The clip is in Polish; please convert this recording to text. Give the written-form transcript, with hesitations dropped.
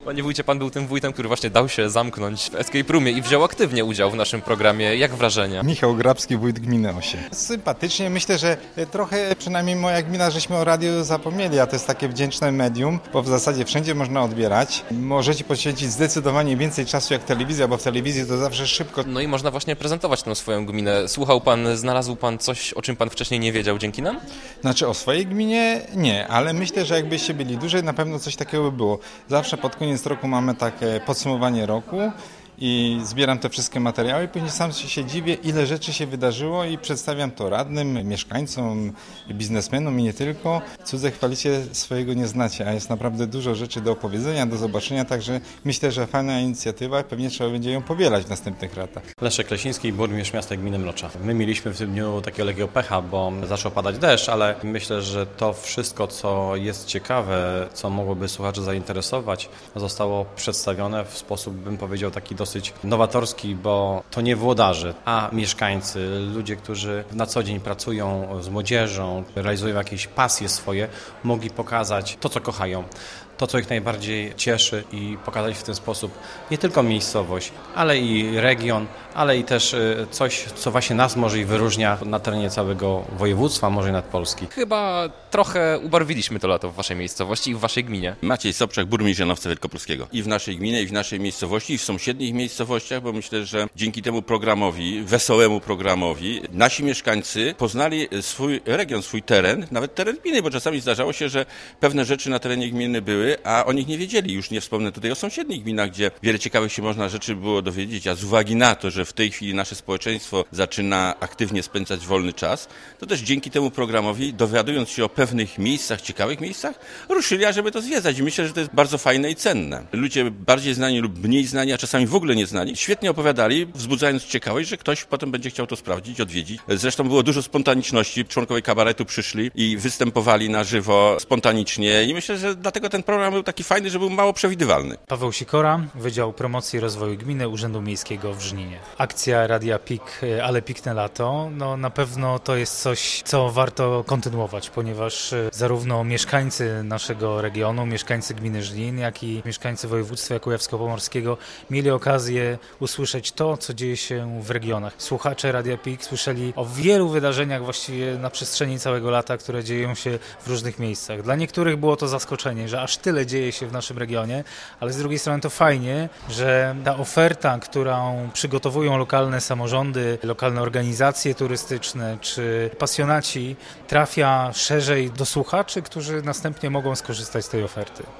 Panie wójcie, pan był tym wójtem, który właśnie dał się zamknąć w escape roomie i wziął aktywnie udział w naszym programie. Jak wrażenia? Michał Grabski, wójt gminy Osie. Sympatycznie, myślę, że trochę, przynajmniej moja gmina, żeśmy o radiu zapomnieli, a to jest takie wdzięczne medium, bo w zasadzie wszędzie można odbierać. Możecie poświęcić zdecydowanie więcej czasu jak telewizja, bo w telewizji to zawsze szybko. No i można właśnie prezentować tę swoją gminę. Słuchał pan, znalazł pan coś, o czym pan wcześniej nie wiedział dzięki nam? Znaczy o swojej gminie nie, ale myślę, że jakbyście byli dłużej, na pewno coś takiego by było. Zawsze pod koniec roku mamy takie podsumowanie roku i zbieram te wszystkie materiały i później sam się dziwię, ile rzeczy się wydarzyło i przedstawiam to radnym, mieszkańcom, biznesmenom i nie tylko. Cudze chwalicie, swojego nie znacie, a jest naprawdę dużo rzeczy do opowiedzenia, do zobaczenia, także myślę, że fajna inicjatywa, pewnie trzeba będzie ją powielać w następnych latach. Leszek Lesiński, burmistrz miasta gminy Mrocza. My mieliśmy w tym dniu takiego lekkiego pecha, bo zaczął padać deszcz, ale myślę, że to wszystko, co jest ciekawe, co mogłoby słuchaczy zainteresować, zostało przedstawione w sposób, bym powiedział, taki dosyć nowatorski, bo to nie włodarze, a mieszkańcy, ludzie, którzy na co dzień pracują z młodzieżą, realizują jakieś pasje swoje, mogli pokazać to, co kochają. To, co ich najbardziej cieszy i pokazać w ten sposób nie tylko miejscowość, ale i region, ale i też coś, co właśnie nas może i wyróżnia na terenie całego województwa, może i nad Polski. Chyba trochę ubarwiliśmy to lato w waszej miejscowości i w waszej gminie. Maciej Sobczak, burmistrz Janowca Wielkopolskiego. I w naszej gminie, i w naszej miejscowości, i w sąsiednich miejscowościach, bo myślę, że dzięki temu programowi, wesołemu programowi, nasi mieszkańcy poznali swój region, swój teren, nawet teren gminy, bo czasami zdarzało się, że pewne rzeczy na terenie gminy były, a o nich nie wiedzieli. Już nie wspomnę tutaj o sąsiednich gminach, gdzie wiele ciekawych się można rzeczy było dowiedzieć, a z uwagi na to, że w tej chwili nasze społeczeństwo zaczyna aktywnie spędzać wolny czas, to też dzięki temu programowi, dowiadując się o pewnych miejscach, ciekawych miejscach, ruszyli, ażeby to zwiedzać. I myślę, że to jest bardzo fajne i cenne. Ludzie bardziej znani lub mniej znani, a czasami w ogóle nie znani, świetnie opowiadali, wzbudzając ciekawość, że ktoś potem będzie chciał to sprawdzić, odwiedzić. Zresztą było dużo spontaniczności. Członkowie kabaretu przyszli i występowali na żywo spontanicznie i myślę, że dlatego ten program był taki fajny, że był mało przewidywalny. Paweł Sikora, Wydział Promocji i Rozwoju Gminy Urzędu Miejskiego w Żninie. Akcja Radia PIK, ale piękne lato, no na pewno to jest coś, co warto kontynuować, ponieważ zarówno mieszkańcy naszego regionu, mieszkańcy gminy Żnin, jak i mieszkańcy województwa kujawsko-pomorskiego mieli okazję usłyszeć to, co dzieje się w regionach. Słuchacze Radia PIK słyszeli o wielu wydarzeniach właściwie na przestrzeni całego lata, które dzieją się w różnych miejscach. Dla niektórych było to zaskoczenie, że aż tyle dzieje się w naszym regionie, ale z drugiej strony to fajnie, że ta oferta, którą przygotowują lokalne samorządy, lokalne organizacje turystyczne czy pasjonaci, trafia szerzej do słuchaczy, którzy następnie mogą skorzystać z tej oferty.